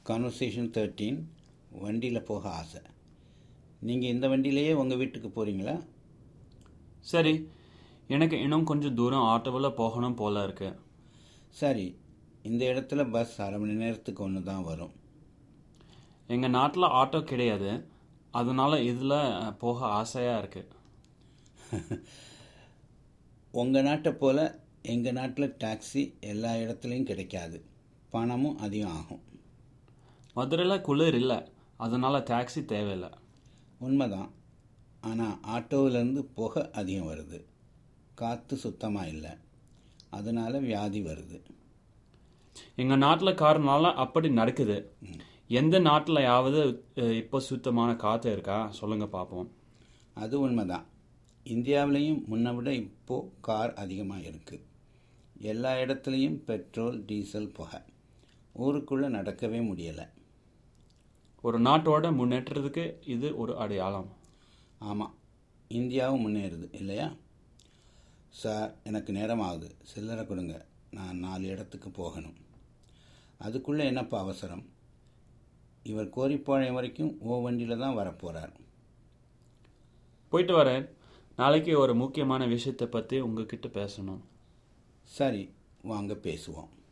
Conversation 13 வண்டியில் போக ஆசை. நீங்கள் இந்த வண்டியிலேயே உங்கள் வீட்டுக்கு போகிறீங்களா? சரி, எனக்கு இன்னும் கொஞ்சம் தூரம் ஆட்டோவில் போகணும் போல இருக்கு. சரி, இந்த இடத்துல பஸ் அரை மணி நேரத்துக்கு ஒன்று தான் வரும். எங்கள் நாட்டில் ஆட்டோ கிடையாது, அதனால இதில் போக ஆசையாக இருக்கு. உங்கள் நாட்டை போல் எங்கள் நாட்டில் டாக்ஸி எல்லா இடத்துலையும் கிடைக்காது, பணமும் அதிகம் ஆகும். மதுரையில் குளிர் இல்லை, அதனால டாக்ஸி தேவையில்லை. உண்மைதான், ஆனால் ஆட்டோவிலேருந்து புகை அதிகம் வருது, காற்று சுத்தமாக இல்லை, அதனால் வியாதி வருது. எங்கள் நாட்டில் காரணால அப்படி நடக்குது. எந்த நாட்டிலையாவது இப்போ சுத்தமான காற்று இருக்கா சொல்லுங்க பார்ப்போம். அது உண்மைதான். இந்தியாவிலையும் முன்னை விட இப்போது கார் அதிகமாக இருக்குது. எல்லா இடத்துலையும் பெட்ரோல் டீசல் புகை, ஊருக்குள்ளே நடக்கவே முடியலை. ஒரு நாட்டோட முன்னேற்றத்துக்கு இது ஒரு அடையாளம். ஆமாம், இந்தியாவும் முன்னேறுது இல்லையா? சார், எனக்கு நேரம் ஆகுது, சில்லறை கொடுங்க, நான் 4 இடத்துக்கு போகணும். அதுக்குள்ளே என்னப்பா அவசரம்? இவர் கோரிப்பாளையம் வரைக்கும் வண்டியில் தான் வரப்போகிறார். போயிட்டு வரேன். நாளைக்கு ஒரு முக்கியமான விஷயத்தை பற்றி உங்ககிட்ட பேசணும். சரி, வாங்க பேசுவோம்.